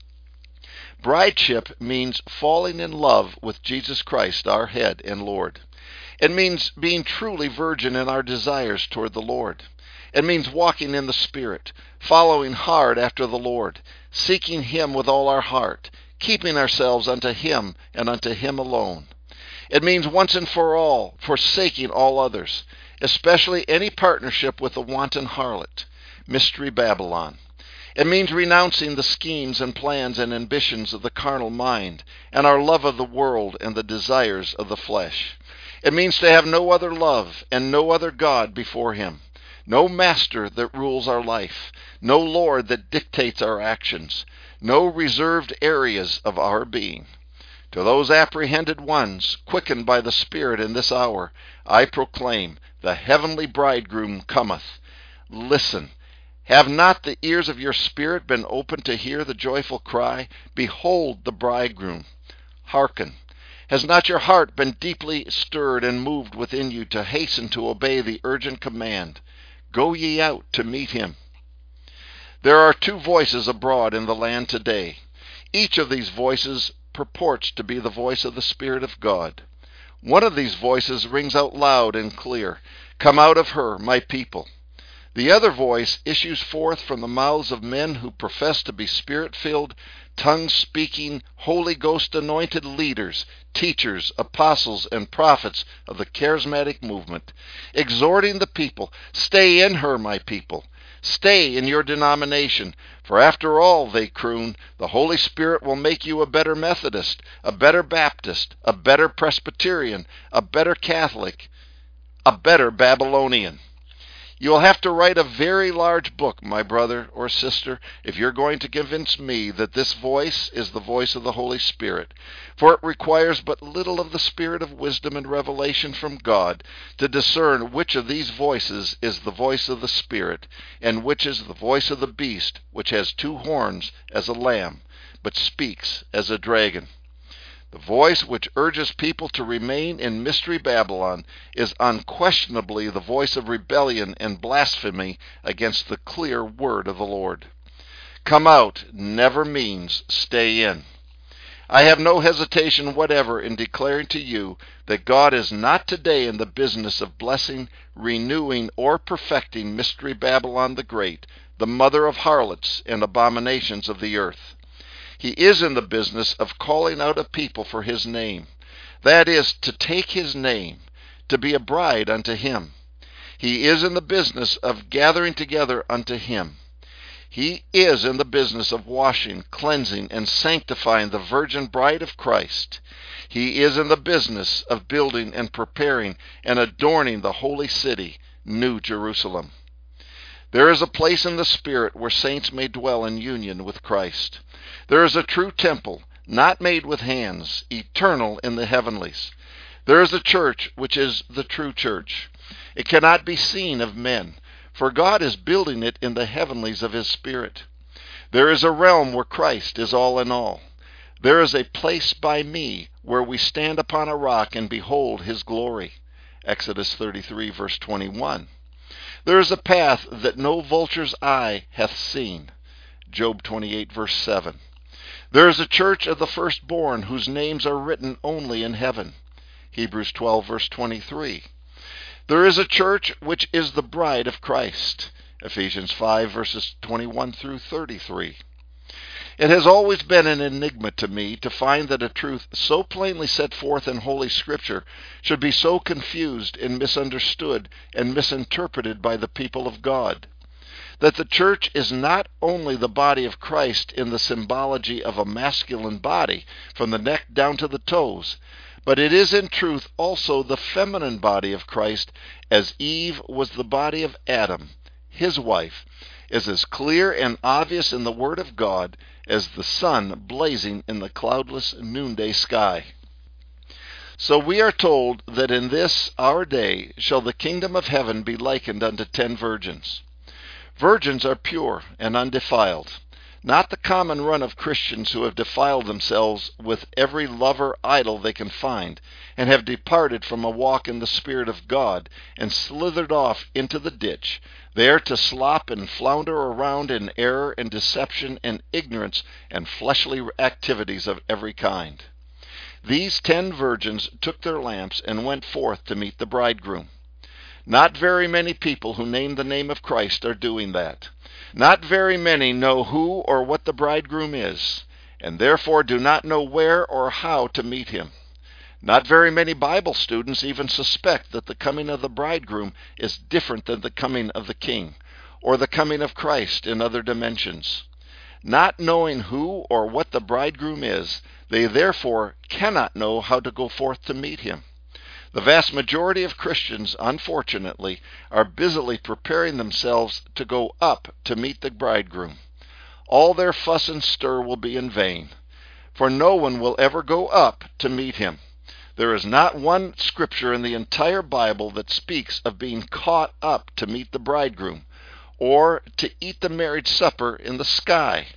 Brideship means falling in love with Jesus Christ, our head and Lord. It means being truly virgin in our desires toward the Lord. It means walking in the Spirit, following hard after the Lord, seeking Him with all our heart, keeping ourselves unto Him and unto Him alone. It means once and for all forsaking all others, especially any partnership with the wanton harlot, Mystery Babylon. It means renouncing the schemes and plans and ambitions of the carnal mind, and our love of the world and the desires of the flesh. It means to have no other love and no other God before Him, no master that rules our life, no Lord that dictates our actions, no reserved areas of our being. To those apprehended ones, quickened by the Spirit in this hour, I proclaim, the heavenly bridegroom cometh. Listen. Have not the ears of your spirit been opened to hear the joyful cry, Behold the bridegroom? Hearken. Has not your heart been deeply stirred and moved within you to hasten to obey the urgent command, Go ye out to meet Him? There are two voices abroad in the land today. Each of these voices purports to be the voice of the Spirit of God. One of these voices rings out loud and clear, Come out of her, my people. The other voice issues forth from the mouths of men who profess to be Spirit-filled, tongue-speaking, Holy Ghost-anointed leaders, teachers, apostles, and prophets of the charismatic movement, exhorting the people, Stay in her, my people. Stay in your denomination, for after all, they croon, the Holy Spirit will make you a better Methodist, a better Baptist, a better Presbyterian, a better Catholic, a better Babylonian. You will have to write a very large book, my brother or sister, if you're going to convince me that this voice is the voice of the Holy Spirit, for it requires but little of the spirit of wisdom and revelation from God to discern which of these voices is the voice of the Spirit, and which is the voice of the beast, which has two horns as a lamb, but speaks as a dragon. The voice which urges people to remain in Mystery Babylon is unquestionably the voice of rebellion and blasphemy against the clear word of the Lord. Come out never means stay in. I have no hesitation whatever in declaring to you that God is not today in the business of blessing, renewing, or perfecting Mystery Babylon the Great, the mother of harlots and abominations of the earth. He is in the business of calling out a people for His name. That is, to take His name, to be a bride unto Him. He is in the business of gathering together unto Him. He is in the business of washing, cleansing, and sanctifying the virgin bride of Christ. He is in the business of building and preparing and adorning the holy city, New Jerusalem. There is a place in the Spirit where saints may dwell in union with Christ. There is a true temple, not made with hands, eternal in the heavenlies. There is a church which is the true church. It cannot be seen of men, for God is building it in the heavenlies of His Spirit. There is a realm where Christ is all in all. There is a place by me where we stand upon a rock and behold His glory. Exodus thirty-three, verse twenty-one. There is a path that no vulture's eye hath seen. Job twenty-eight, verse seven. There is a church of the firstborn whose names are written only in heaven. Hebrews twelve, verse twenty-three. There is a church which is the bride of Christ, Ephesians five, verses twenty-one through thirty-three. It has always been an enigma to me to find that a truth so plainly set forth in Holy Scripture should be so confused and misunderstood and misinterpreted by the people of God. That the church is not only the body of Christ in the symbology of a masculine body from the neck down to the toes, but it is in truth also the feminine body of Christ, as Eve was the body of Adam, his wife, is as clear and obvious in the Word of God as the sun blazing in the cloudless noonday sky. So we are told that in this our day shall the kingdom of heaven be likened unto ten virgins. Virgins are pure and undefiled, not the common run of Christians who have defiled themselves with every lover idol they can find, and have departed from a walk in the Spirit of God, and slithered off into the ditch, there to slop and flounder around in error and deception and ignorance and fleshly activities of every kind. These ten virgins took their lamps and went forth to meet the bridegroom. Not very many people who name the name of Christ are doing that. Not very many know who or what the bridegroom is, and therefore do not know where or how to meet him. Not very many Bible students even suspect that the coming of the bridegroom is different than the coming of the King, or the coming of Christ in other dimensions. Not knowing who or what the bridegroom is, they therefore cannot know how to go forth to meet him. The vast majority of Christians, unfortunately, are busily preparing themselves to go up to meet the bridegroom. All their fuss and stir will be in vain, for no one will ever go up to meet him. There is not one scripture in the entire Bible that speaks of being caught up to meet the bridegroom, or to eat the marriage supper in the sky.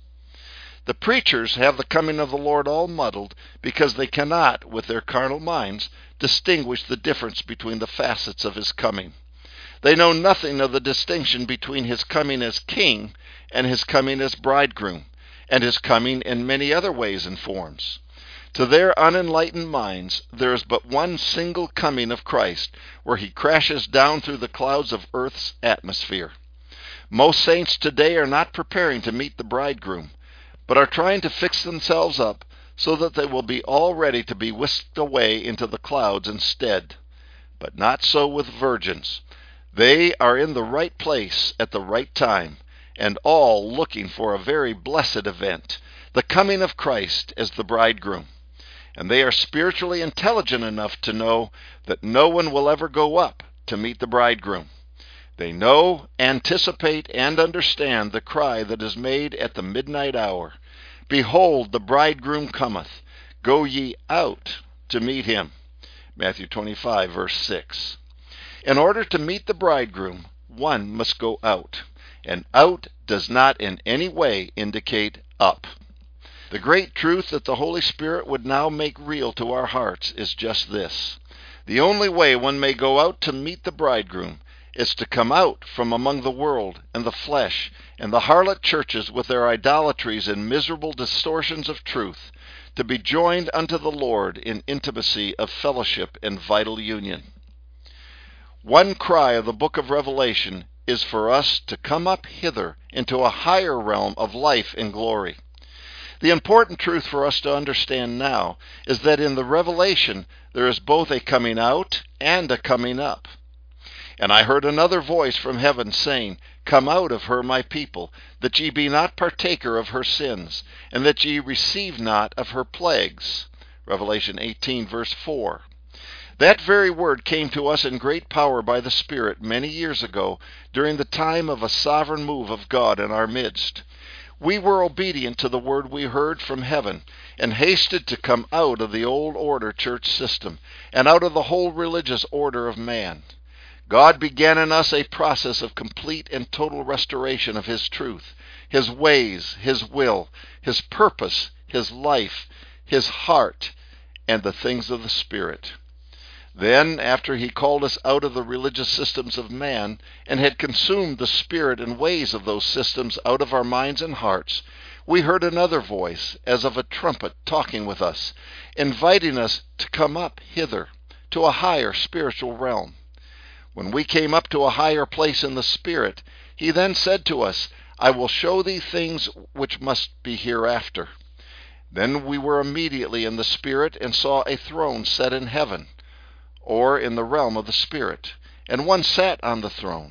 The preachers have the coming of the Lord all muddled because they cannot, with their carnal minds, distinguish the difference between the facets of his coming. They know nothing of the distinction between his coming as king and his coming as bridegroom, and his coming in many other ways and forms. To their unenlightened minds, there is but one single coming of Christ, where he crashes down through the clouds of earth's atmosphere. Most saints today are not preparing to meet the bridegroom, but are trying to fix themselves up so that they will be all ready to be whisked away into the clouds instead. But not so with virgins. They are in the right place at the right time, and all looking for a very blessed event, the coming of Christ as the bridegroom. And they are spiritually intelligent enough to know that no one will ever go up to meet the bridegroom. They know, anticipate, and understand the cry that is made at the midnight hour. Behold, the bridegroom cometh. Go ye out to meet him. Matthew twenty-five, verse six. In order to meet the bridegroom, one must go out. And out does not in any way indicate up. The great truth that the Holy Spirit would now make real to our hearts is just this. The only way one may go out to meet the bridegroom is to come out from among the world and the flesh and the harlot churches with their idolatries and miserable distortions of truth, to be joined unto the Lord in intimacy of fellowship and vital union. One cry of the book of Revelation is for us to come up hither into a higher realm of life and glory. The important truth for us to understand now is that in the Revelation there is both a coming out and a coming up. And I heard another voice from heaven saying, Come out of her, my people, that ye be not partaker of her sins, and that ye receive not of her plagues. Revelation eighteen, verse four. That very word came to us in great power by the Spirit many years ago, during the time of a sovereign move of God in our midst. We were obedient to the word we heard from heaven, and hasted to come out of the old order church system, and out of the whole religious order of man. God began in us a process of complete and total restoration of his truth, his ways, his will, his purpose, his life, his heart, and the things of the Spirit. Then, after he called us out of the religious systems of man, and had consumed the spirit and ways of those systems out of our minds and hearts, we heard another voice, as of a trumpet, talking with us, inviting us to come up hither, to a higher spiritual realm. When we came up to a higher place in the Spirit, he then said to us, I will show thee things which must be hereafter. Then we were immediately in the Spirit and saw a throne set in heaven, or in the realm of the Spirit, and one sat on the throne.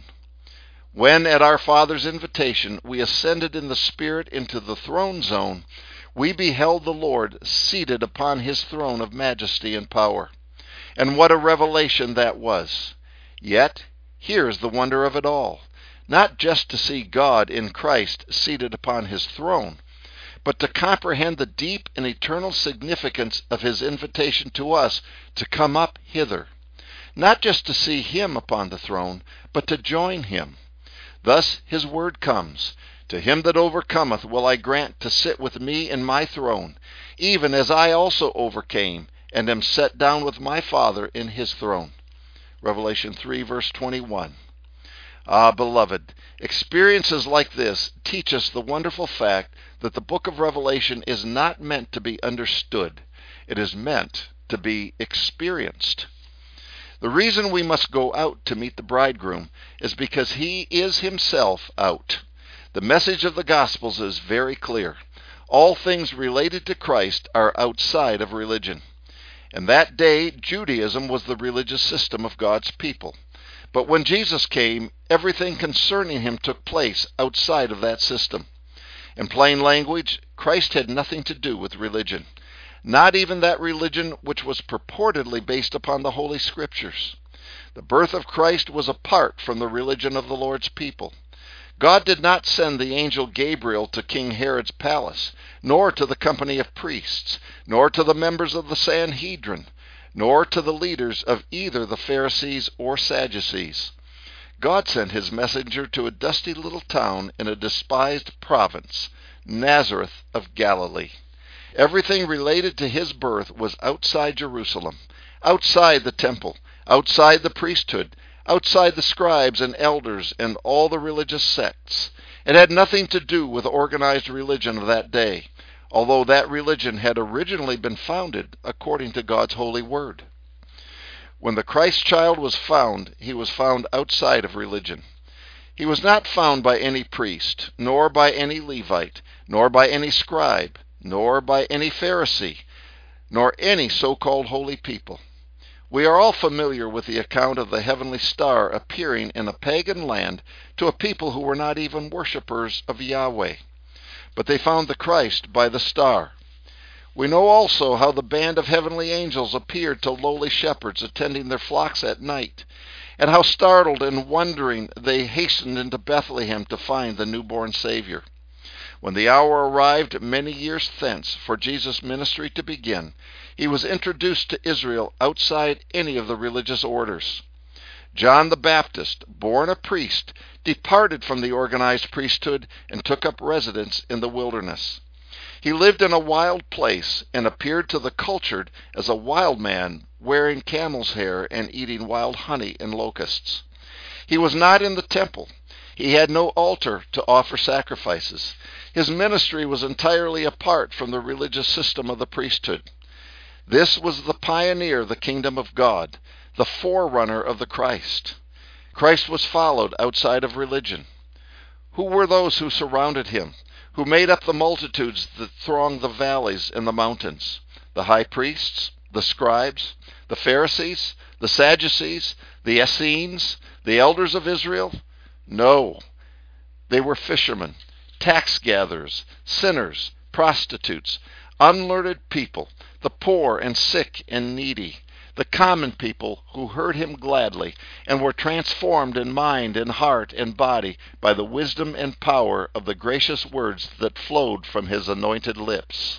When at our Father's invitation we ascended in the Spirit into the throne zone, we beheld the Lord seated upon his throne of majesty and power. And what a revelation that was! Yet, here is the wonder of it all. Not just to see God in Christ seated upon his throne, but to comprehend the deep and eternal significance of his invitation to us to come up hither. Not just to see him upon the throne, but to join him. Thus his word comes, To him that overcometh will I grant to sit with me in my throne, even as I also overcame, and am set down with my Father in his throne. Revelation three, verse twenty-one. Ah, beloved, experiences like this teach us the wonderful fact that the book of Revelation is not meant to be understood. It is meant to be experienced. The reason we must go out to meet the bridegroom is because he is himself out. The message of the Gospels is very clear. All things related to Christ are outside of religion. In that day, Judaism was the religious system of God's people. But when Jesus came, everything concerning him took place outside of that system. In plain language, Christ had nothing to do with religion. Not even that religion which was purportedly based upon the Holy Scriptures. The birth of Christ was apart from the religion of the Lord's people. God did not send the angel Gabriel to King Herod's palace, nor to the company of priests, nor to the members of the Sanhedrin, nor to the leaders of either the Pharisees or Sadducees. God sent his messenger to a dusty little town in a despised province, Nazareth of Galilee. Everything related to his birth was outside Jerusalem, outside the temple, outside the priesthood, outside the scribes and elders and all the religious sects. It had nothing to do with organized religion of that day, although that religion had originally been founded according to God's holy word. When the Christ child was found, he was found outside of religion. He was not found by any priest, nor by any Levite, nor by any scribe, nor by any Pharisee, nor any so-called holy people. We are all familiar with the account of the heavenly star appearing in a pagan land to a people who were not even worshippers of Yahweh. But they found the Christ by the star. We know also how the band of heavenly angels appeared to lowly shepherds attending their flocks at night, and how startled and wondering they hastened into Bethlehem to find the newborn Savior. When the hour arrived many years thence for Jesus' ministry to begin, he was introduced to Israel outside any of the religious orders. John the Baptist, born a priest, departed from the organized priesthood and took up residence in the wilderness. He lived in a wild place and appeared to the cultured as a wild man, wearing camel's hair and eating wild honey and locusts. He was not in the temple. He had no altar to offer sacrifices. His ministry was entirely apart from the religious system of the priesthood. This was the pioneer of the kingdom of God, the forerunner of the Christ. Christ was followed outside of religion. Who were those who surrounded him, who made up the multitudes that thronged the valleys and the mountains? The high priests, the scribes, the Pharisees, the Sadducees, the Essenes, the elders of Israel? No, they were fishermen, tax gatherers, sinners, prostitutes, unlearned people, the poor and sick and needy, the common people who heard him gladly and were transformed in mind and heart and body by the wisdom and power of the gracious words that flowed from his anointed lips.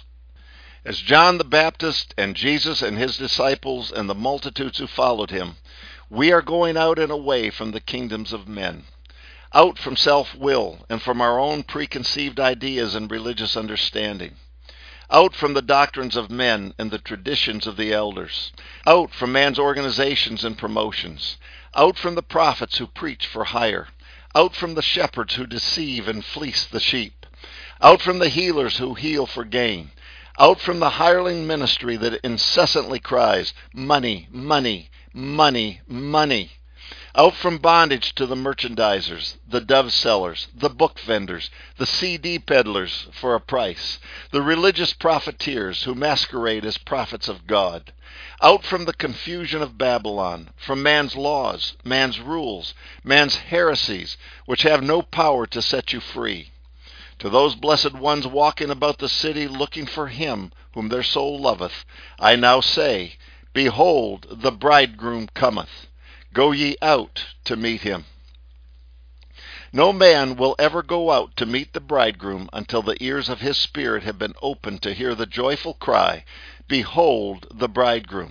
As John the Baptist and Jesus and his disciples and the multitudes who followed him, we are going out and away from the kingdoms of men, out from self-will and from our own preconceived ideas and religious understanding, out from the doctrines of men and the traditions of the elders, out from man's organizations and promotions, out from the prophets who preach for hire, out from the shepherds who deceive and fleece the sheep, out from the healers who heal for gain, out from the hireling ministry that incessantly cries, money, money, money, money. Out from bondage to the merchandisers, the dove sellers, the book vendors, the C D peddlers for a price, the religious profiteers who masquerade as prophets of God. Out from the confusion of Babylon, from man's laws, man's rules, man's heresies, which have no power to set you free. To those blessed ones walking about the city looking for him whom their soul loveth, I now say, Behold, the bridegroom cometh. Go ye out to meet him. No man will ever go out to meet the bridegroom until the ears of his spirit have been opened to hear the joyful cry, Behold the bridegroom.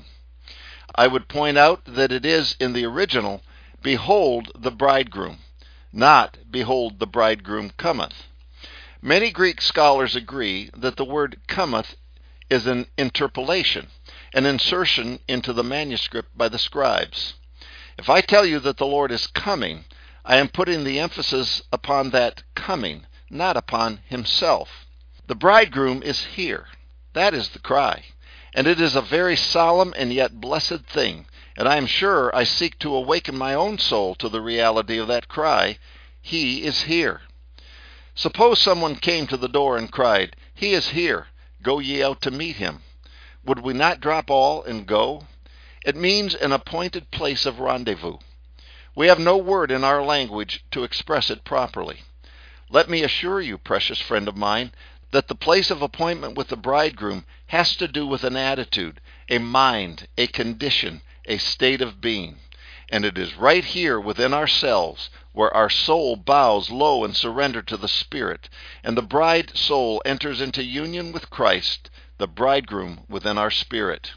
I would point out that it is in the original, Behold the bridegroom, not Behold the bridegroom cometh. Many Greek scholars agree that the word cometh is an interpolation, an insertion into the manuscript by the scribes. If I tell you that the Lord is coming, I am putting the emphasis upon that coming, not upon himself. The bridegroom is here. That is the cry. And it is a very solemn and yet blessed thing, and I am sure I seek to awaken my own soul to the reality of that cry, He is here. Suppose someone came to the door and cried, He is here, go ye out to meet him. Would we not drop all and go? It means an appointed place of rendezvous. We have no word in our language to express it properly. Let me assure you, precious friend of mine, that the place of appointment with the bridegroom has to do with an attitude, a mind, a condition, a state of being. And it is right here within ourselves where our soul bows low and surrender to the Spirit, and the bride soul enters into union with Christ, the bridegroom within our spirit.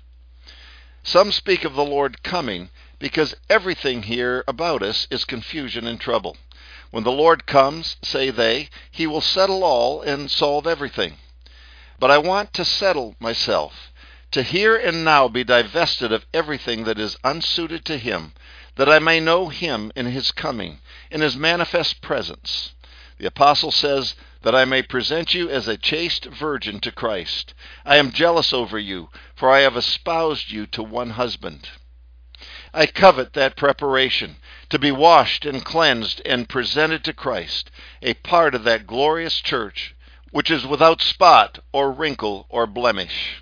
Some speak of the Lord coming because everything here about us is confusion and trouble. When the Lord comes, say they, he will settle all and solve everything. But I want to settle myself, to here and now be divested of everything that is unsuited to him, that I may know him in his coming, in his manifest presence. The apostle says that I may present you as a chaste virgin to Christ. I am jealous over you, for I have espoused you to one husband. I covet that preparation, to be washed and cleansed and presented to Christ, a part of that glorious church, which is without spot or wrinkle or blemish.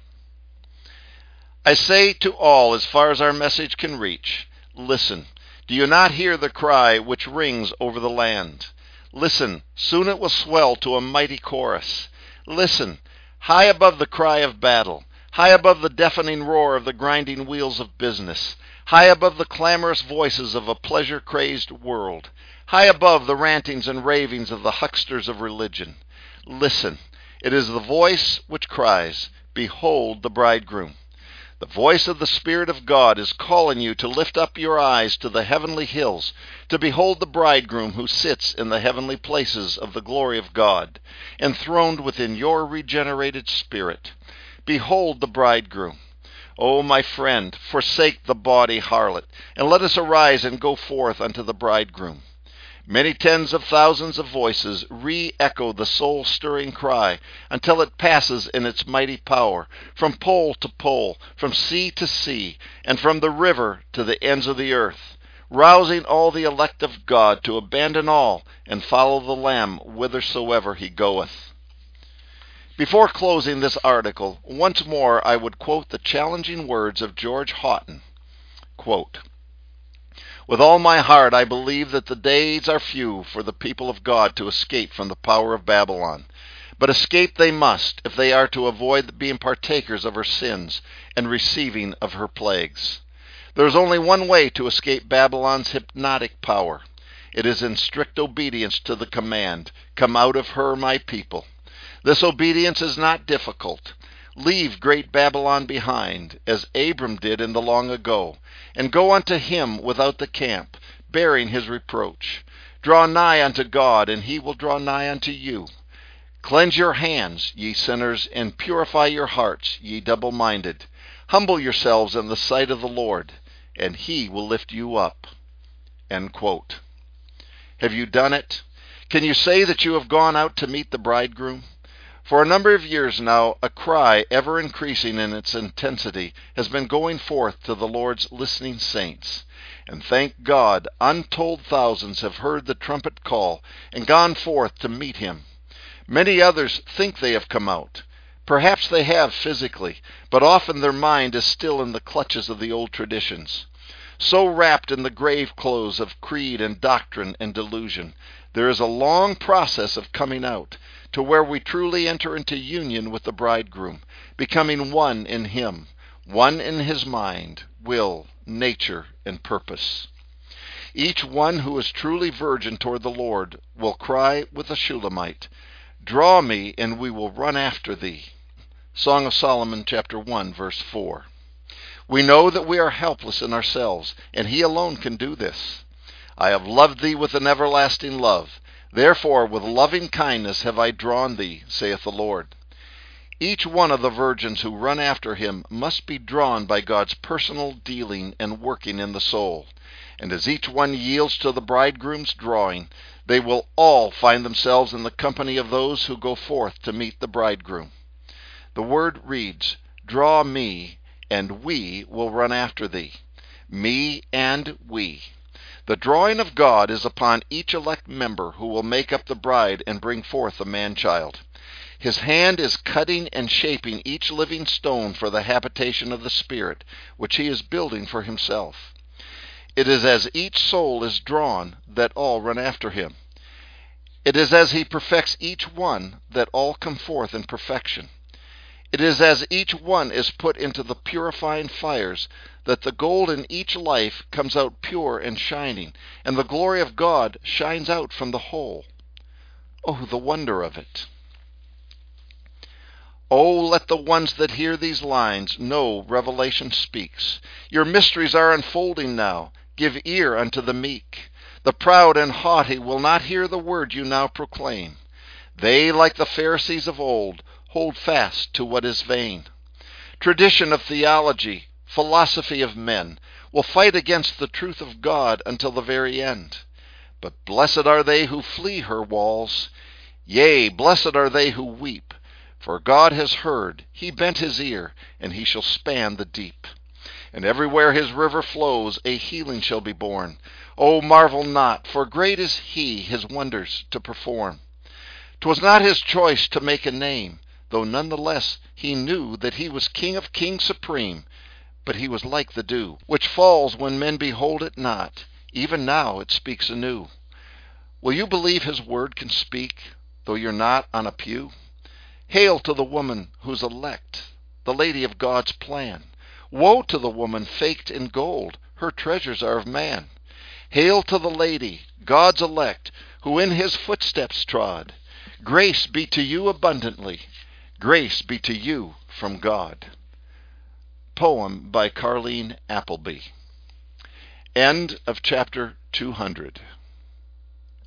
I say to all, as far as our message can reach, listen. Do you not hear the cry which rings over the land? Listen, soon it will swell to a mighty chorus. Listen, high above the cry of battle, high above the deafening roar of the grinding wheels of business, high above the clamorous voices of a pleasure-crazed world, high above the rantings and ravings of the hucksters of religion. Listen, it is the voice which cries, Behold the bridegroom. The voice of the Spirit of God is calling you to lift up your eyes to the heavenly hills, to behold the bridegroom who sits in the heavenly places of the glory of God, enthroned within your regenerated spirit. Behold the bridegroom. O my friend, forsake the bawdy harlot, and let us arise and go forth unto the bridegroom. Many tens of thousands of voices re-echo the soul-stirring cry until it passes in its mighty power, from pole to pole, from sea to sea, and from the river to the ends of the earth, rousing all the elect of God to abandon all and follow the Lamb whithersoever he goeth. Before closing this article, once more I would quote the challenging words of George Houghton. Quote, With all my heart I believe that the days are few for the people of God to escape from the power of Babylon. But escape they must if they are to avoid being partakers of her sins and receiving of her plagues. There is only one way to escape Babylon's hypnotic power. It is in strict obedience to the command, Come out of her, my people. This obedience is not difficult. Leave great Babylon behind, as Abram did in the long ago, and go unto him without the camp, bearing his reproach. Draw nigh unto God, and he will draw nigh unto you. Cleanse your hands, ye sinners, and purify your hearts, ye double-minded. Humble yourselves in the sight of the Lord, and he will lift you up. End quote. Have you done it? Can you say that you have gone out to meet the bridegroom? For a number of years now, a cry, ever increasing in its intensity, has been going forth to the Lord's listening saints. And thank God, untold thousands have heard the trumpet call and gone forth to meet him. Many others think they have come out. Perhaps they have physically, but often their mind is still in the clutches of the old traditions. So wrapped in the grave clothes of creed and doctrine and delusion, there is a long process of coming out, to where we truly enter into union with the bridegroom, becoming one in him, one in his mind, will, nature, and purpose. Each one who is truly virgin toward the Lord will cry with a Shulamite, "Draw me, and we will run after thee." Song of Solomon, chapter one, verse four. We know that we are helpless in ourselves, and he alone can do this. "I have loved thee with an everlasting love. Therefore with loving kindness have I drawn thee, saith the Lord." Each one of the virgins who run after him must be drawn by God's personal dealing and working in the soul. And as each one yields to the bridegroom's drawing, they will all find themselves in the company of those who go forth to meet the bridegroom. The word reads, "Draw me, and we will run after thee." Me and we. The drawing of God is upon each elect member who will make up the bride and bring forth the man-child. His hand is cutting and shaping each living stone for the habitation of the Spirit, which he is building for himself. It is as each soul is drawn that all run after him. It is as he perfects each one that all come forth in perfection. It is as each one is put into the purifying fires that the gold in each life comes out pure and shining, and the glory of God shines out from the whole. Oh, the wonder of it! Oh, let the ones that hear these lines know Revelation speaks. Your mysteries are unfolding now. Give ear unto the meek. The proud and haughty will not hear the word you now proclaim. They, like the Pharisees of old, hold fast to what is vain. Tradition of theology, philosophy of men, will fight against the truth of God until the very end. But blessed are they who flee her walls. Yea, blessed are they who weep. For God has heard, he bent his ear, and he shall span the deep. And everywhere his river flows, a healing shall be born. O marvel not, for great is he his wonders to perform. 'Twas not his choice to make a name, though none the less he knew that he was King of kings supreme. But he was like the dew, which falls when men behold it not. Even now it speaks anew. Will you believe his word can speak, though you're not on a pew? Hail to the woman who's elect, the lady of God's plan. Woe to the woman faked in gold, her treasures are of man. Hail to the lady, God's elect, who in his footsteps trod. Grace be to you abundantly. Grace be to you from God. Poem by Carleen Appleby. End of chapter two hundred.